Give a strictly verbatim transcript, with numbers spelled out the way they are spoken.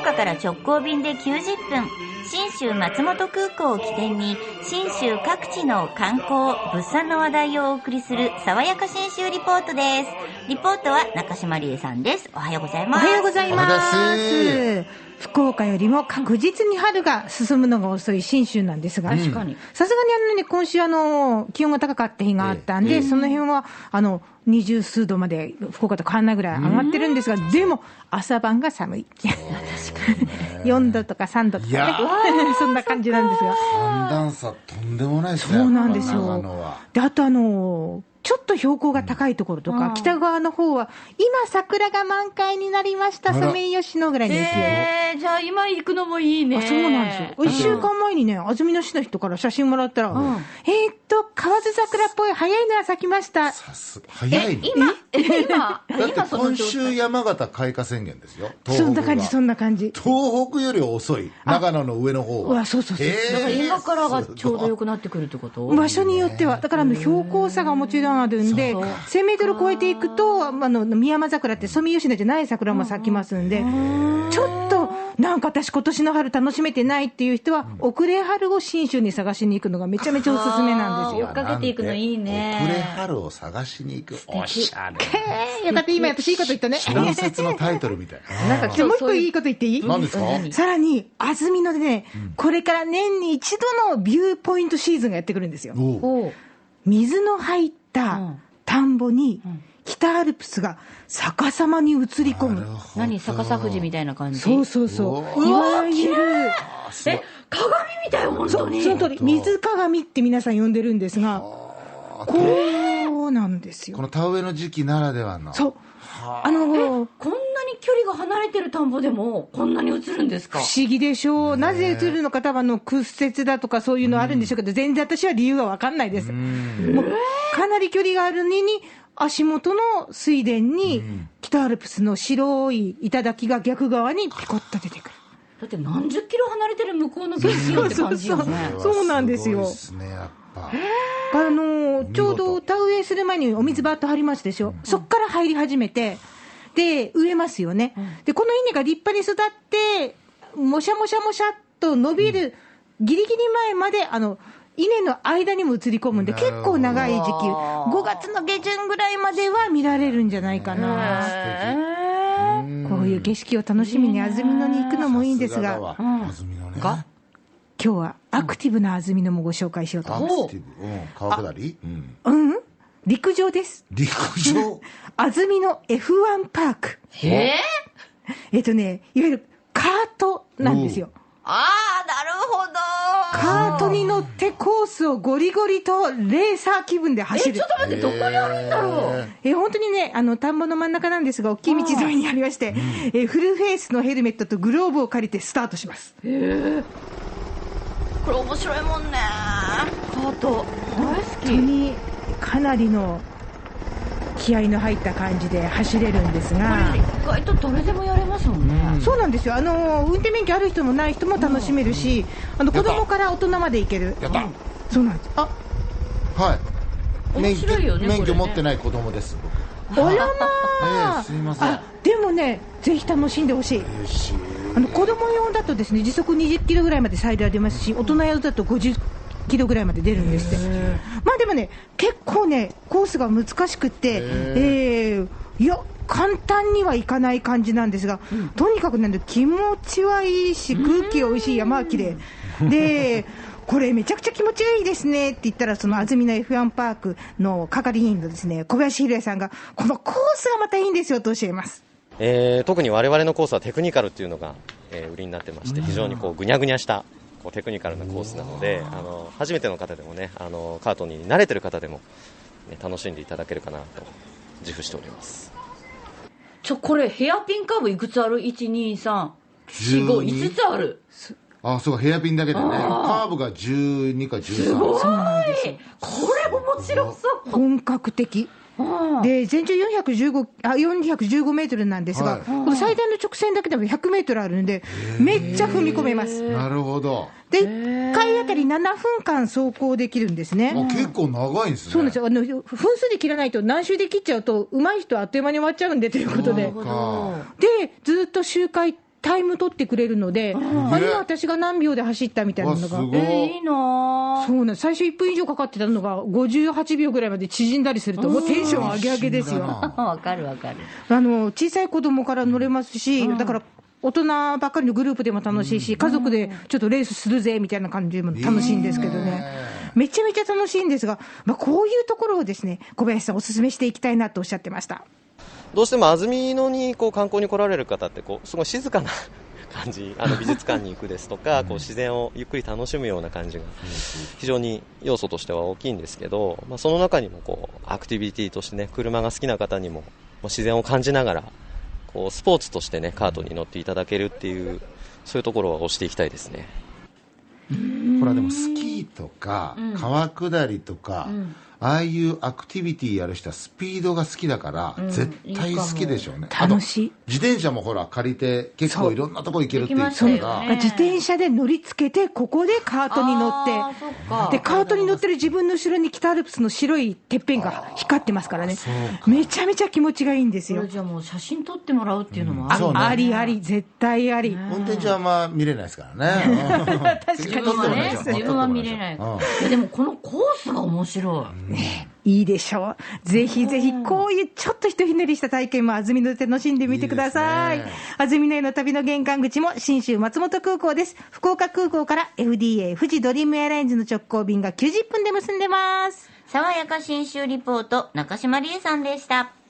岡から直行便できゅうじゅっぷん、信州松本空港を起点に信州各地の観光物産の話題をお送りする爽やか信州リポートです。リポートは中島理恵さんです。おはようございます。 おはようございます。福岡よりも確実に春が進むのが遅い信州なんですが、 確かにさすがにあの、ね、今週あの気温が高かった日があったんで、ええ、その辺はあの二十数度まで福岡と変わらないぐらい上がってるんですが、でも朝晩が寒いよんどとかさんどとかねそんな感じなんですが、 寒暖差とんでもないですね。 そうなんですよ。であとあのちょっと標高が高いところとか、うん、北側の方は今桜が満開になりました。ソメイヨシノぐらいですよ。 えー、じゃあ今行くのもいいね。 あ、そうなんですよ。いっしゅうかんまえにね、安曇野市の人から写真もらったら、うん、えー、っと河津桜っぽい早いのは咲きました。 さす早いね。今え今だって今週山形開花宣言ですよ。 そんな感じそんな感じ。 東北より遅い。長野の上の方は。 そうそうそう。 だから今からがちょうど良くなってくるってこと。 場所によってはだからあの標高差がもちろんあるんで、せんメートル超えていくと、あの宮山桜ってソメイヨシノじゃない桜も咲きますんで、ちょっとなんか私今年の春楽しめてないっていう人は、遅れ春を信州に探しに行くのがめちゃめちゃおすすめなんですよ。 追っかけていくのいいね。 遅れ春を探しに行く。おしゃれ。 よかった、今私いいこと言ったね。 小説のタイトルみたいな。なんか今日もう一個いいこと言っていい？ 何ですか？ さらに安曇野でね、うん、これから年に一度のビューポイントシーズンがやってくるんですよ。水の入った田んぼに北アルプスが逆さまに映り込む。 何、逆さ富士みたいな感じ。 そうそうそう。いわゆるえ鏡みたい本当に。 その通り、水鏡って皆さん呼んでるんですが、こうなんですよ。 この田植えの時期ならではの。 そう。あのー、 こんなに距離が離れてる田んぼでもこんなに映るんですか？ 不思議でしょう。なぜ映るのか、多分あの屈折だとかそういうのあるんでしょうけど、全然私は理由は分かんないです。もうかなり距離があるのに足元の水田に北アルプスの白い頂が逆側にピコッと出てくる。 だって何十キロ離れてる向こうの景色って感じよね。 そうそうそうなんですよ。 すごいですね、やっぱ。 あのちょうど田植えする前にお水バーッと張りますでしょ、うん、そっから入り始めてで植えますよね、うん、でこの稲が立派に育ってもしゃもしゃもしゃっと伸びる、うん、ギリギリ前まであの稲の間にも映り込むんで結構長い時期ごがつの下旬ぐらいまでは見られるんじゃないかな。こういう景色を楽しみに安曇野に行くのもいいんですが、うん、が今日はアクティブな安曇野もご紹介しようと思います。 アクティブ、うん、川下り、 うん、うん、陸上です。 陸上安曇野 エフワン パーク。 えー、えっとね、いわゆるカートなんですよ。 ああ、なるほど。 カートに乗ってコースをゴリゴリとレーサー気分で走る。 え、ちょっと待って、どこにあるんだろう。 えー、本当にね、あの田んぼの真ん中なんですが、大きい道沿いにありまして、うん、えー、フルフェイスのヘルメットとグローブを借りてスタートします。 へー、これ面白いもんね。カート大好き。 本当にかなりの気合いの入った感じで走れるんですが、 これ意外と誰でもやれますもんね、 うん、そうなんですよ。あの運転免許ある人もない人も楽しめるし、うん、あの子供から大人まで行ける。 やった、うん、 そうなんです。あ、 はい、 面白いよね。 免許持ってない子供です。 あらまあ、えー、すいません。 あ、でもね、ぜひ楽しんでほしい。あの子供用だとですね、時速にじゅっキロぐらいまでサイドは出ますし、大人用だとごじゅっキロぐらいまで出るんですって。まあでもね、結構ねコースが難しくって、えー、いや簡単にはいかない感じなんですが、うん、とにかくね気持ちはいいし、空気がおいしい、山はきれいで、これめちゃくちゃ気持ちがいいですねって言ったら、その安曇野 エフワン パークの係員のですね小林宏也さんが、このコースがまたいいんですよと教えます。 えー、特に我々のコースはテクニカルっていうのが、えー、売りになってまして、非常にこうぐにゃぐにゃしたこうテクニカルなコースなので、あの初めての方でもね、あのカートに慣れてる方でも、ね、楽しんでいただけるかなと自負しております。 ちょこれヘアピンカーブいくつある？ いち、に、さん、よん、ご、いつつある。 あ、そうか、ヘアピンだけでね。カーブがじゅうにかじゅうさん。 すごい。これも面白そう。 本格的。で全長よんひゃくじゅうご、あ、よんひゃくじゅうごメートルなんですが、はい、この最大の直線だけでもひゃくメートルあるんで、めっちゃ踏み込めます。 なるほど。 でいっかいあたりななふんかん走行できるんですね。 あ、結構長いんですね。 そうなんですよ。あの分数で切らないと、何周で切っちゃうと上手い人はあっという間に終わっちゃうんでということで、でずっと周回タイム取ってくれるので、あ今私が何秒で走ったみたいなのが、 えー、いいなそうなん最初いっぷん以上かかってたのがごじゅうはちびょうぐらいまで縮んだりすると、もうテンション上げ上げですよ。 わかるわかる。 あの小さい子供から乗れますし、うん、だから大人ばっかりのグループでも楽しいし、うん、家族でちょっとレースするぜみたいな感じでも楽しいんですけどね、えー、めちゃめちゃ楽しいんですが、まあ、こういうところをですね小林さんお勧めしていきたいなとおっしゃってました。 どうしても安曇野にこう観光に来られる方ってこうすごい静かな感じ、あの美術館に行くですとかこう自然をゆっくり楽しむような感じが非常に要素としては大きいんですけど、まあ、その中にもこうアクティビティとしてね、車が好きな方にも自然を感じながらこうスポーツとしてねカートに乗っていただけるっていう、そういうところは推していきたいですね。 これはでもスキーとか川下りとか、うんうん、ああいうアクティビティやる人はスピードが好きだから、うん、絶対好きでしょうね。 楽しい。 自転車もほら借りて結構いろんなとこ行けるって言ったから、 ね、自転車で乗りつけてここでカートに乗ってでカートに乗ってる自分の後ろに北アルプスの白いてっぺんが光ってますからね、めちゃめちゃ気持ちがいいんですよ。 これじゃあもう写真撮ってもらうっていうのもある、 うんね、ありあり絶対あり。 運転中はあんま見れないですからね。 確かに自分はね、自分は見れない。うん、でもこのコースが面白い、 ね、いいでしょう。ぜひぜひこういうちょっとひとひねりした体験も安曇野で楽しんでみてください。いい安曇野への旅の玄関口も信州松本空港です。福岡空港から エフディーエー 富士ドリームエアラインズの直行便がきゅうじゅっぷんで結んでます。 爽やか信州リポート、中島理恵さんでした。